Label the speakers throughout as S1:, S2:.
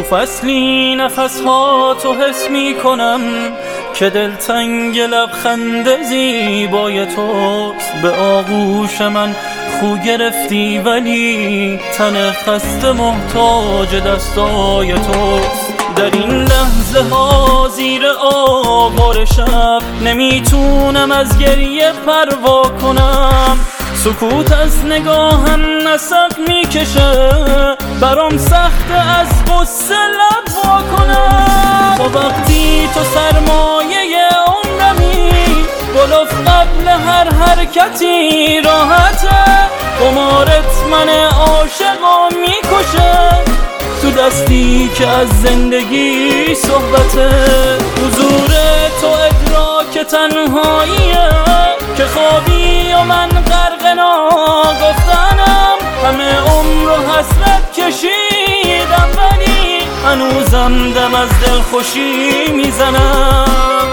S1: تو فصلی نفسها تو حس می کنم که دلتنگ لبخند زیبای توست. به آغوش من خو گرفتی ولی تن خسته محتاج دستای توست. در این لحظه ها زیر آوار شب نمیتونم از گریه پروا کنم. سکوت از نگاهم نسق میکشه، برام سخته از غصه لب وا کنم. تا وقتی تو سرمایه عمرمی، گلف قبل هر حرکتی راحته. قمارت من عاشقا میکشه، تو دستی که از زندگی صحبته. حضور تو ادراک تنهاییه که خوابی و من غرق ناگفتنم. همه عمر و حسرت کشیدم ولی هنوزم دم از دلخوشی میزنم.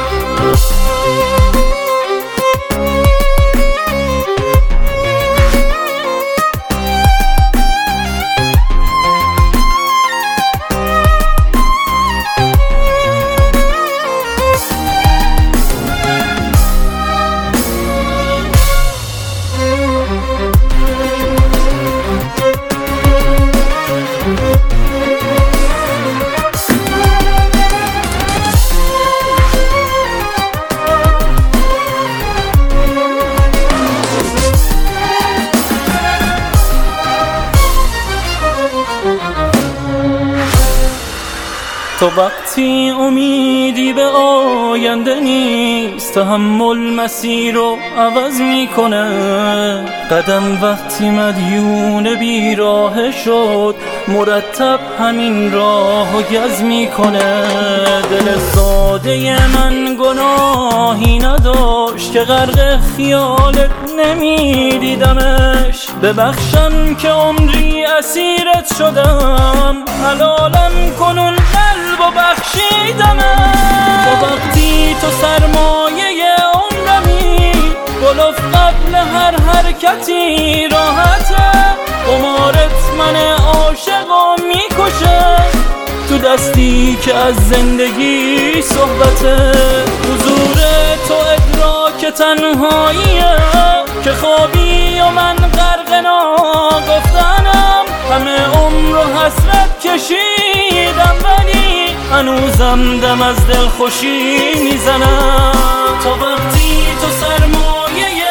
S1: تو وقتی امیدی به آینده نیست، تحمل مسیر رو عوض میکنه. قدم وقتی مدیون بیراه شد، مرتب همین راه و گز میکنه. دل ساده من گناهی نداشت که غرق خیالت نمیدیدمش. ببخشم که عمری اسیرت شدم، حلالم کنون قلب و بخشیدمه. تا وقتی تو سرمایه عمرمی، گلف قبل هر حرکتی راحته. قمارت من عاشقا میکشه، تو دستی که از زندگی صحبته. حضور تو ادراک تنهاییه که خوابی و من غرق ناگفتنم. همه عمر و حسرت کشیدم ولی هنوزم دم از دلخوشی میزنم. تا وقتی تو سرمایه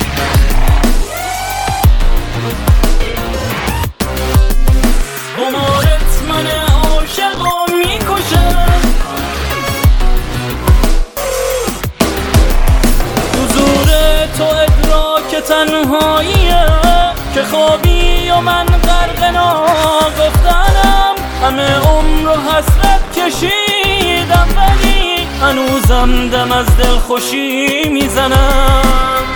S1: قمارت من عاشقا میکشه، حضور تو ادراک تنهاییه که خوابی و من غرق ناگفتنم. همه عمر و حسرت کشیدم ولی هنوزم دم از دلخوشی میزنم.